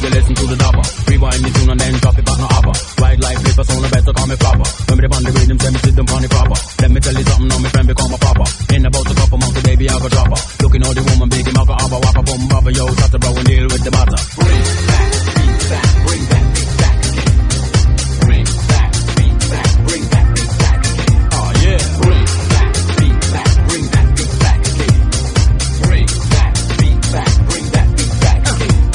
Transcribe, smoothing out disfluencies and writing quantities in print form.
the lesson to the dapper. Rewind the tune and then